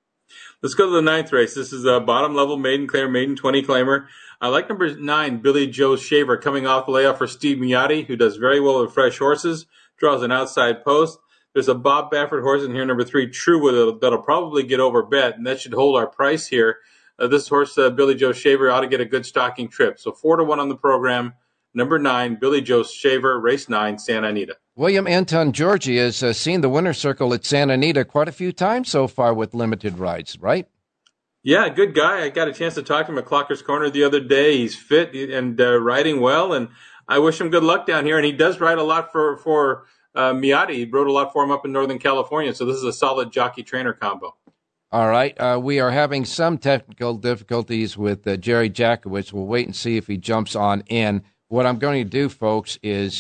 [SPEAKER 13] Let's go to the 9th race. This is a bottom level maiden 20 claimer. I like number 9, Billy Joe Shaver, coming off the layoff for Steve Miotti, who does very well with fresh horses, draws an outside post. There's a Bob Baffert horse in here, number 3, Truewood, that'll probably get over bet, and that should hold our price here. This horse, Billy Joe Shaver, ought to get a good stocking trip. So 4 to 1 on the program. Number 9, Billy Joe Shaver, race 9, Santa Anita.
[SPEAKER 6] William Anton Georgi has seen the winner's circle at Santa Anita quite a few times so far with limited rides, right?
[SPEAKER 13] Yeah, good guy. I got a chance to talk to him at Clocker's Corner the other day. He's fit and riding well, and I wish him good luck down here. And he does ride a lot for Miotti. He rode a lot for him up in Northern California, so this is a solid jockey-trainer combo.
[SPEAKER 6] All right. We are having some technical difficulties with Jerry Jackowitz. We'll wait and see if he jumps on in. What I'm going to do, folks, is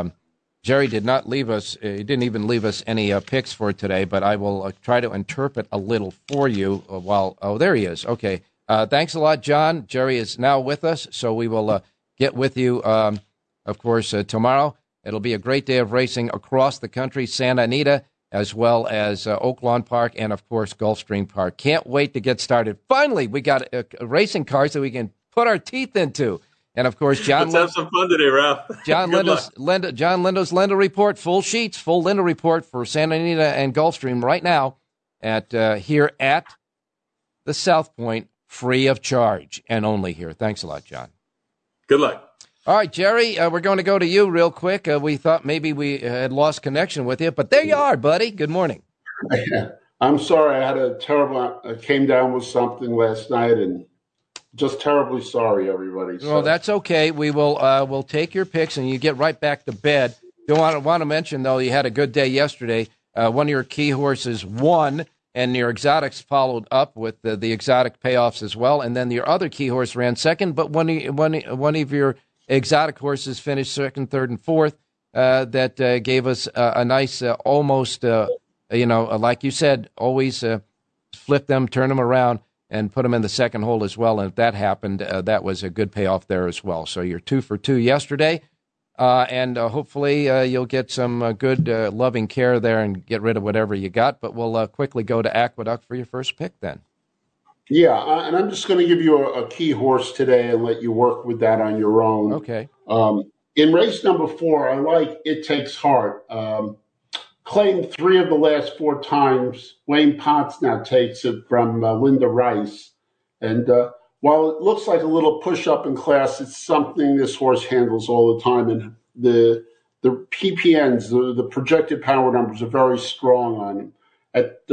[SPEAKER 6] Jerry did not leave us. He didn't even leave us any picks for today, but I will try to interpret a little for you while. Oh, there he is. Okay. Thanks a lot, John. Jerry is now with us, so we will get with you, of course, tomorrow. It'll be a great day of racing across the country, Santa Anita, as well as Oaklawn Park and, of course, Gulfstream Park. Can't wait to get started. Finally, we got racing cars that we can put our teeth into. And, of course, John...
[SPEAKER 13] Let's have some fun today, Ralph.
[SPEAKER 6] John Lindo's Lindo Report, full sheets, full Lindo Report for Santa Anita and Gulfstream right now here at the South Point, free of charge, and only here. Thanks a lot, John.
[SPEAKER 13] Good luck.
[SPEAKER 6] All right, Jerry, we're going to go to you real quick. We thought maybe we had lost connection with you, but there you are, buddy. Good morning.
[SPEAKER 14] I'm sorry. I had a terrible... I came down with something last night, and... Just terribly sorry, everybody. So.
[SPEAKER 6] Well, that's okay. We will we'll take your picks, and you get right back to bed. You want to mention, though, you had a good day yesterday. One of your key horses won, and your exotics followed up with the exotic payoffs as well. And then your other key horse ran second, but one of your exotic horses finished second, third, and fourth. That gave us a nice almost, like you said, always flip them, turn them around, and put them in the second hole as well. And if that happened, that was a good payoff there as well. So you're 2 for 2 yesterday, and hopefully you'll get some good loving care there and get rid of whatever you got. But we'll quickly go to Aqueduct for your first pick then.
[SPEAKER 14] Yeah, and I'm just going to give you a key horse today and let you work with that on your own.
[SPEAKER 6] Okay.
[SPEAKER 14] In race number 4, I like It Takes Heart. Claimed 3 of the last 4 times. Wayne Potts now takes it from Linda Rice. And while it looks like a little push-up in class, it's something this horse handles all the time. And the PPNs, the projected power numbers, are very strong on him. At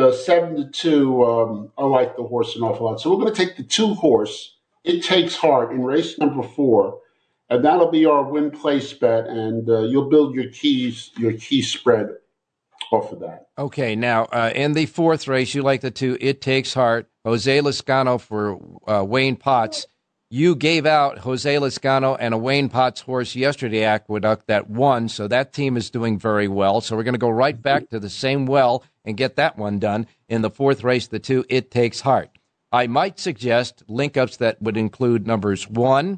[SPEAKER 14] 7-2, I like the horse an awful lot. So we're going to take the 2 horse, It Takes Heart, in race number 4. And that'll be our win place bet. And you'll build your key spread off of that.
[SPEAKER 6] Okay, now in the 4th race, you like the 2, It Takes Heart, Jose Lezcano for Wayne Potts. You gave out Jose Lezcano and a Wayne Potts horse yesterday, Aqueduct, that won, so that team is doing very well. So we're going to go right back to the same well and get that one done. In the 4th race, the 2, It Takes Heart. I might suggest link-ups that would include numbers 1,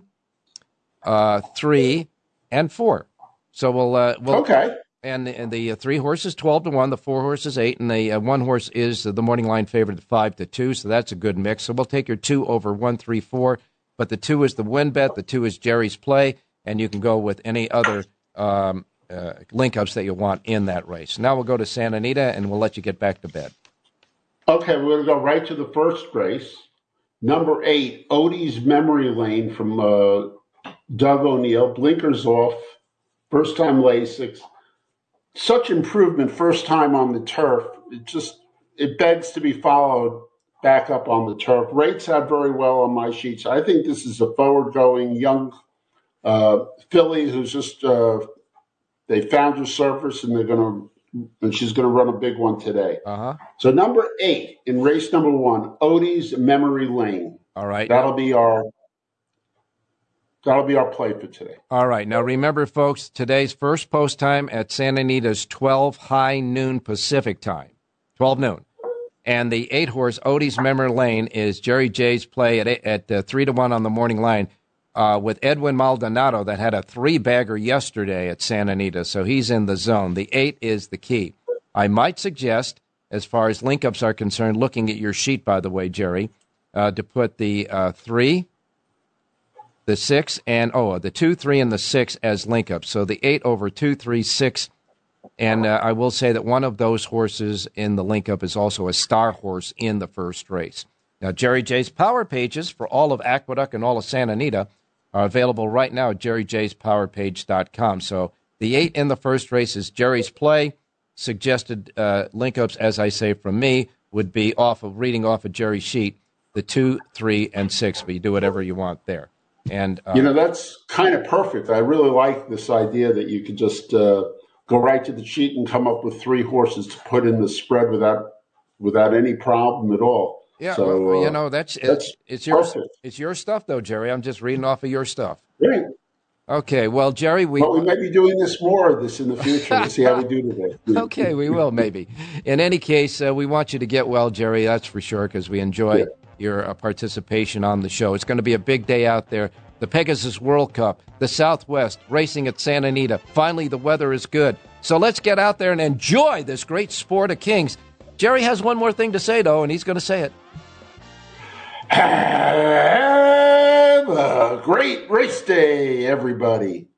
[SPEAKER 6] 3, and 4. So we'll okay. And the 3 horses 12-1, the 4 horses 8, and the 1 horse is the morning line favorite at 5-2. So that's a good mix. So we'll take your 2 over 1, 3, 4. But the 2 is the win bet. The 2 is Jerry's play, and you can go with any other link-ups that you want in that race. Now we'll go to Santa Anita, and we'll let you get back to bed.
[SPEAKER 14] Okay, we're going to go right to the first race. Number 8, Odie's Memory Lane from Doug O'Neill. Blinkers off. First time Lasix. Such improvement first time on the turf. It begs to be followed back up on the turf. Rates out very well on my sheets. I think this is a forward-going young filly who's just they found her surface and she's going to run a big one today. So number 8 in race number 1, Odie's Memory Lane.
[SPEAKER 6] All right,
[SPEAKER 14] that'll be our play for today.
[SPEAKER 6] All right. Now, remember, folks, today's first post time at Santa Anita's 12 high noon Pacific time, 12 noon. And the 8-horse Odie's Memory Lane is Jerry J's play at 3-1 on the morning line with Edwin Maldonado that had a 3-bagger yesterday at Santa Anita. So he's in the zone. The 8 is the key. I might suggest, as far as link-ups are concerned, looking at your sheet, by the way, Jerry, to put the 3, the 6, and the 2, 3, and the 6 as link-ups. So the 8 over 2, 3, 6. And I will say that one of those horses in the link-up is also a star horse in the first race. Now, Jerry J's power pages for all of Aqueduct and all of Santa Anita are available right now at jerryjspowerpage.com. So the 8 in the first race is Jerry's play. Suggested link-ups, as I say from me, would be reading off of Jerry's sheet, the 2, 3, and 6. But you do whatever you want there. And
[SPEAKER 14] that's kind of perfect. I really like this idea that you could just go right to the sheet and come up with 3 horses to put in the spread without any problem at all.
[SPEAKER 6] Yeah,
[SPEAKER 14] so,
[SPEAKER 6] it's your stuff though, Jerry. I'm just reading off of your stuff.
[SPEAKER 14] Great.
[SPEAKER 6] Okay, well, Jerry, we
[SPEAKER 14] may be doing more of this in the future. We'll see how we do today.
[SPEAKER 6] Okay, we will maybe. In any case, we want you to get well, Jerry. That's for sure, because we enjoy your participation on the show. It's going to be a big day out there. The Pegasus World Cup, the Southwest, racing at Santa Anita. Finally, the weather is good. So let's get out there and enjoy this great sport of kings. Jerry has one more thing to say, though, and he's going to say it.
[SPEAKER 14] Have Have a great race day, everybody.